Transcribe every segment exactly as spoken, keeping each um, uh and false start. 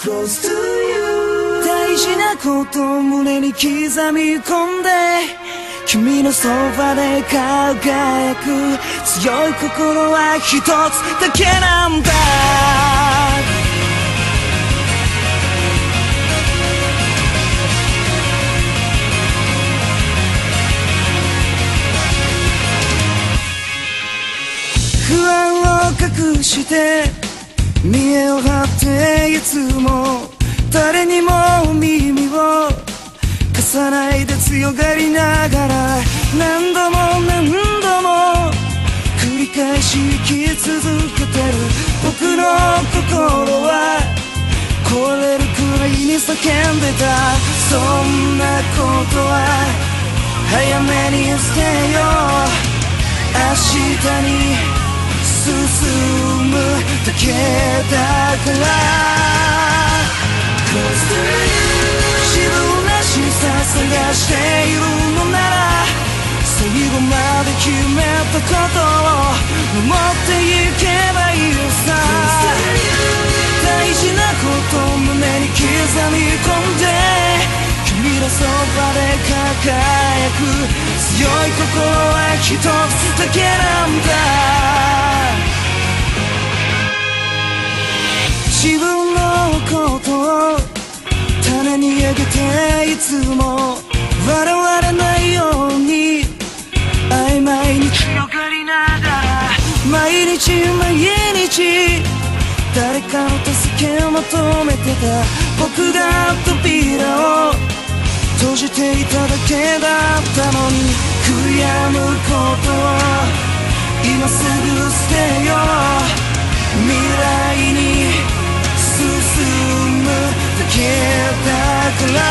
Close to you 大事なことを胸に刻み込んで君のそばで輝く強い心は一つだけなんだ不安を隠して見栄を張っていつも誰にも耳を貸さないで強がりながら何度も何度も繰り返し生き続けてる僕の心は壊れるくらいに叫んでたそんなことは早めに捨てよう明日に進むだけだから自分らしさ探しているのなら最後まで決めたことを守っていけばいいさ大事なことを胸に刻み込んで君のそばで輝く強い心は一つだけなんだ自分のことを種にあげていつも笑われないように曖昧に強がりながら毎日毎日誰かの助けを求めてた僕が扉を閉じていただけだったのに悔やむことを今すぐ捨てよう未来に進むだけだから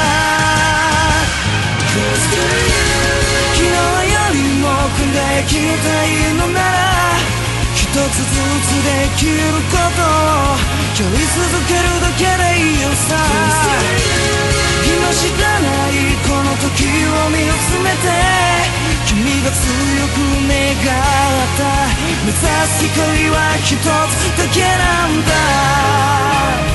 昨日よりも輝きたいのなら一つずつできることをやり続けるだけでいいよさ今しかないこの時を見つめて君が強く願った目指す光は一つだけなんだ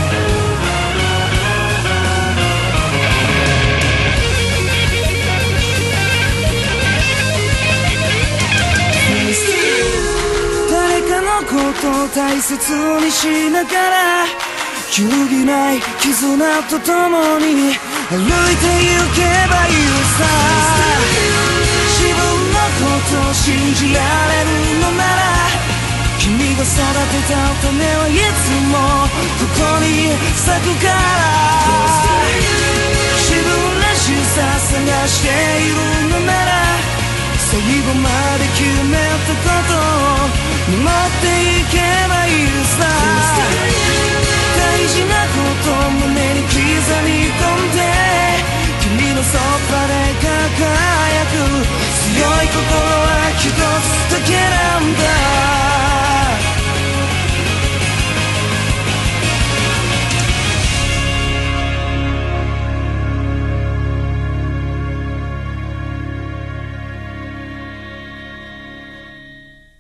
誰かのことを大切にしながら揺るぎない絆とともに歩いて行けばいいさ自分のことを信じられるのなら君が育てた種はいつもここに咲くから自分らしさ探しているのなら最後まで決めたことを守っていけばいいさ大事なことを胸に刻み込んで君のそばで輝く強い心